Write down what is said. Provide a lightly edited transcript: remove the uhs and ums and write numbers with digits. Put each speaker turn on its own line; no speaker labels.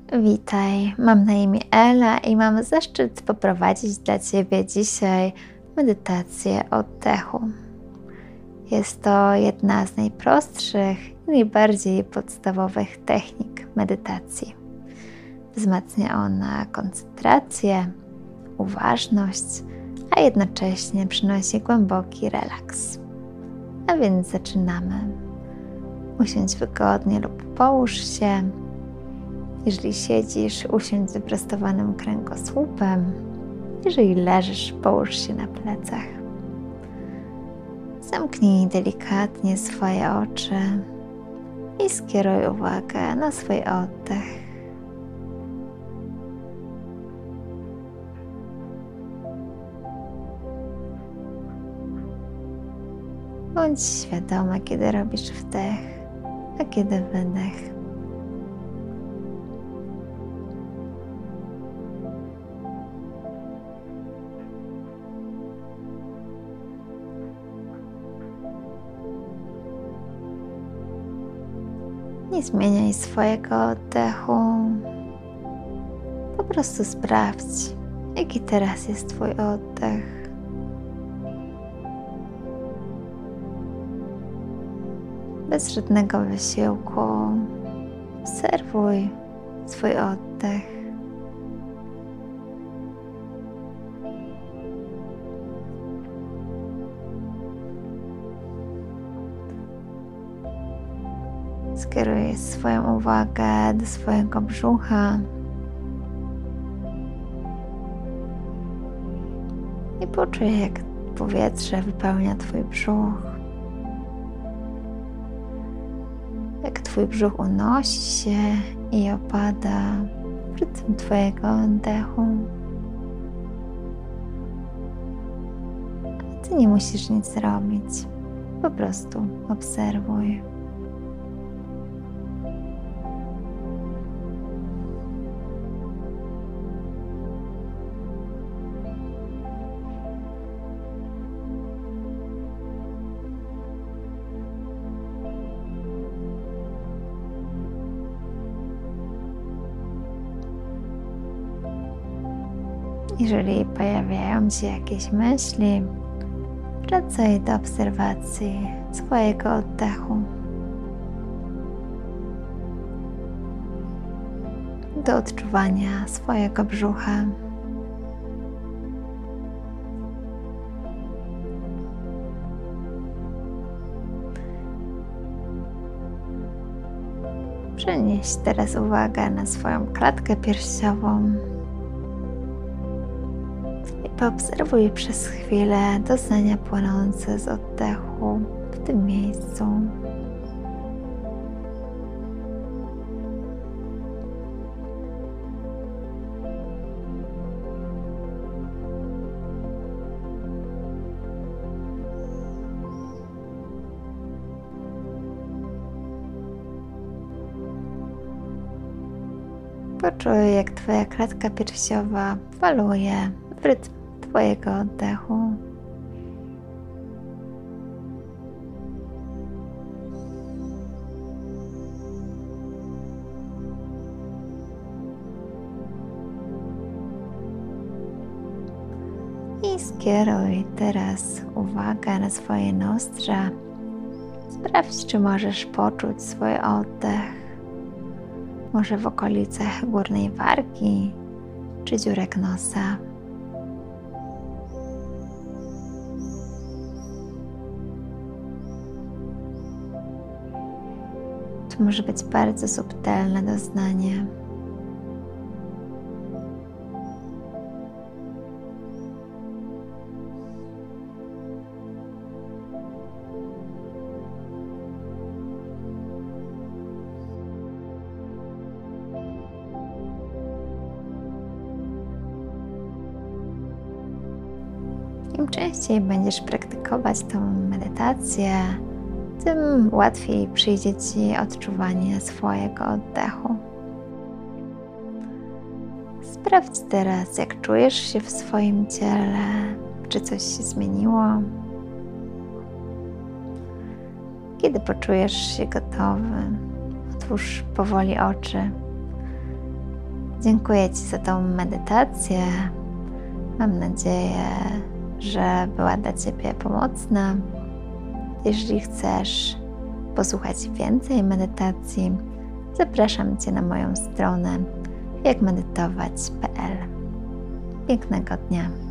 Witaj, mam na imię Ela i mam zaszczyt poprowadzić dla Ciebie dzisiaj medytację oddechu. Jest to jedna z najprostszych i najbardziej podstawowych technik medytacji. Wzmacnia ona koncentrację, uważność, a jednocześnie przynosi głęboki relaks. A więc zaczynamy. Usiądź wygodnie lub połóż się. Jeżeli siedzisz, usiądź z wyprostowanym kręgosłupem. Jeżeli leżysz, połóż się na plecach. Zamknij delikatnie swoje oczy i skieruj uwagę na swój oddech. Bądź świadoma, kiedy robisz wdech, a kiedy wydech. Nie zmieniaj swojego oddechu. Po prostu sprawdź, jaki teraz jest Twój oddech. Bez żadnego wysiłku obserwuj swój oddech. Skieruj swoją uwagę do swojego brzucha i poczuj, jak powietrze wypełnia Twój brzuch. Jak Twój brzuch unosi się i opada w rytm Twojego oddechu. Ty nie musisz nic robić, po prostu obserwuj. Jeżeli pojawiają się jakieś myśli, wracaj do obserwacji swojego oddechu, do odczuwania swojego brzucha. Przenieś teraz uwagę na swoją klatkę piersiową. Poobserwuj przez chwilę doznania płynące z oddechu w tym miejscu. Poczuj, jak Twoja klatka piersiowa faluje w rytm Twojego oddechu. I skieruj teraz uwagę na swoje nozdrza. Sprawdź, czy możesz poczuć swój oddech. Może w okolicach górnej wargi czy dziurek nosa. To może być bardzo subtelne doznanie. Im częściej będziesz praktykować tę medytację, tym łatwiej przyjdzie Ci odczuwanie swojego oddechu. Sprawdź teraz, jak czujesz się w swoim ciele, czy coś się zmieniło. Kiedy poczujesz się gotowy, otwórz powoli oczy Dziękuję Ci za tą medytację. Mam nadzieję, że była dla Ciebie pomocna. Jeżeli chcesz posłuchać więcej medytacji, zapraszam Cię na moją stronę jakmedytować.pl. Pięknego dnia.